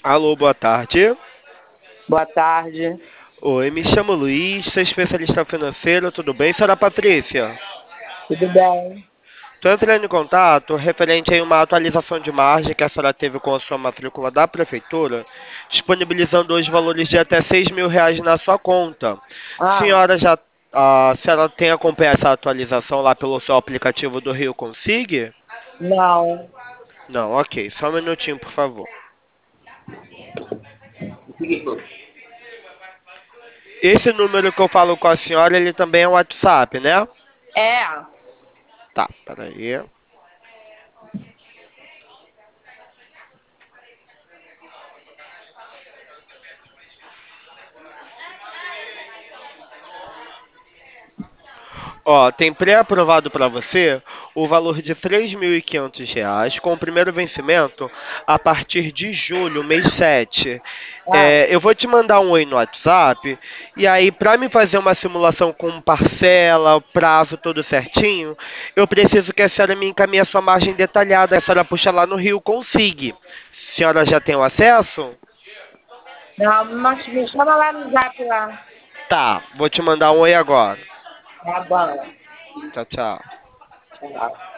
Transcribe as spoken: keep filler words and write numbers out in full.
Alô, boa tarde. Boa tarde. Oi, me chamo Luiz, sou especialista financeiro, tudo bem, senhora Patrícia? Tudo bem? Estou entrando em contato referente a uma atualização de margem que a senhora teve com a sua matrícula da prefeitura, disponibilizando hoje valores de até seis mil reais na sua conta. Ah, Senhora já, a senhora tem acompanhado essa atualização lá pelo seu aplicativo do Rio Consig? não. Não, ok, só um minutinho, por favor. Esse número que eu falo com a senhora, ele também é um WhatsApp, né? É. Tá, peraí. Ó, tem pré-aprovado para você o valor de três mil e quinhentos reais com o primeiro vencimento a partir de julho, mês sete. Ah, É, eu vou te mandar um oi no WhatsApp e aí para me fazer uma simulação com parcela, prazo tudo certinho, eu preciso que a senhora me encaminhe a sua margem detalhada. A senhora puxa lá no Rio Consigue. A senhora já tem o acesso? não, mas me chama lá no zap lá. Tá, vou te mandar um oi agora. Tá bom. Tchau, tchau. Tchau.